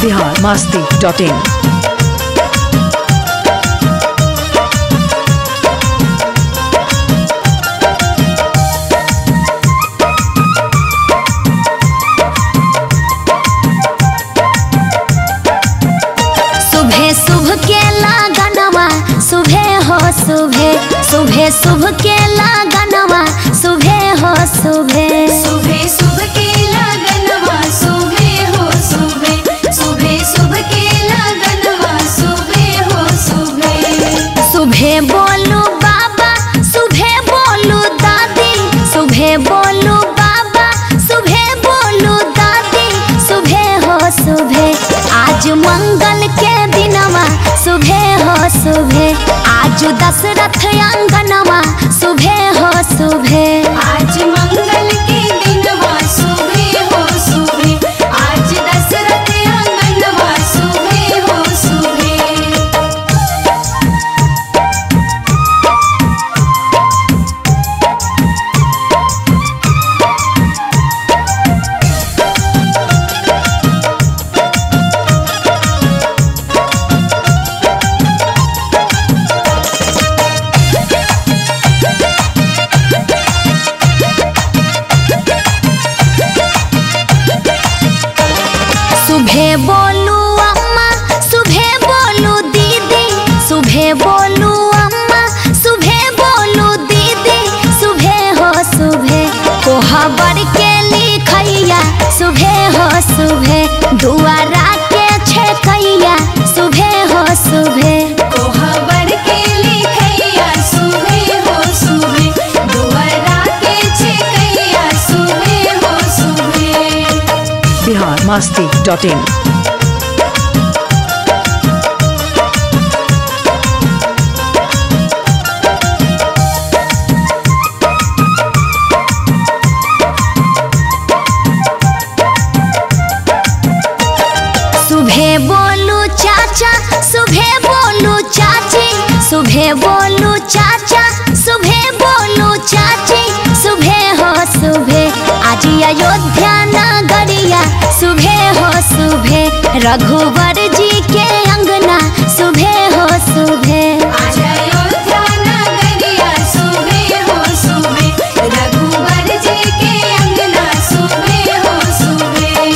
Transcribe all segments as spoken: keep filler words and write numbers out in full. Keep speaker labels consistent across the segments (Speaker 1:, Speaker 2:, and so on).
Speaker 1: Bihar Masti dot in.
Speaker 2: सुबह सुबह शुभ के लगनवा सुबह हो सुबह
Speaker 3: सुबह सुबह के लगनवा सुबह हो सुबह सुबह सुबह के लगनवा सुबह हो सुबह
Speaker 2: सुबह बोलू बाबा सुबह बोलू दादी सुबह बोलू बाबा सुबह बोलू दादी सुबह हो सुबह आज मंगल के दिनवा सुबह हो सुबह आज दशरथ अंगनवा सुबह हो सुबह
Speaker 3: आज मंगल के दिनवा सुबह हो सुबह आज दशरथ अंगनवा सुबह हो सुबह।
Speaker 2: सुबह बोलू अम्मा सुबह बोलू दीदी सुबह बोलू अम्मा सुबह बोलू दीदी सुबह हो सुबह कोहबर के लिखैया सुबह हो सुबह दुआरा के छेकैया सुबह हो सुबह
Speaker 3: कोहबर के लिखैया सुबह हो सुबह दुआरा के छेकैया सुबह हो सुबह।
Speaker 1: Bihar Masti dot in.
Speaker 2: सुबह बोलू चाचा सुबह बोलू चाची सुबह बोलू चाचा सुबह बोलू चाची सुबह हो सुबह आज अयोध्या नगरिया सुबह हो सुबह रघुवर जी के अंगना सुबह हो सुबह
Speaker 3: आज अयोध्या नगरिया सुबह हो सुबह रघुवर जी के अंगना सुबह हो सुबह।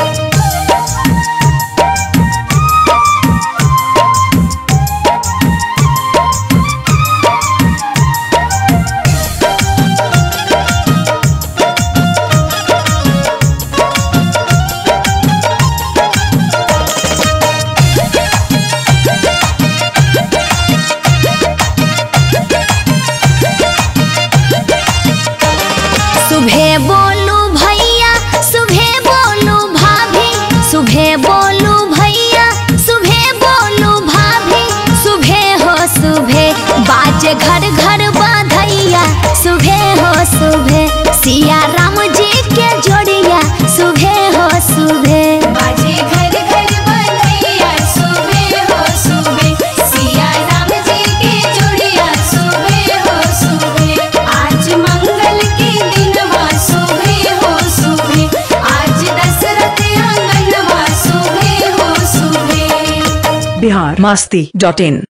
Speaker 2: सुबह बोलू भैया सुबह बोलू भाभी सुबह बोलू भैया सुबह बोलू भाभी सुबह हो सुबह बाजे घर घर बधैया सुबह हो सुबह सिया राम जी के जोड़िया सुबह हो सुबह
Speaker 3: बाजे घर घर बधैया सुबह हो सुबह सिया राम जी के जोड़िया सुबह हो सुबह आज मंगल के दिनवा सुबह हो सुबह आज दशरथ अंगनवा सुबह हो सुबह।
Speaker 1: बिहार मस्ती डॉट इन।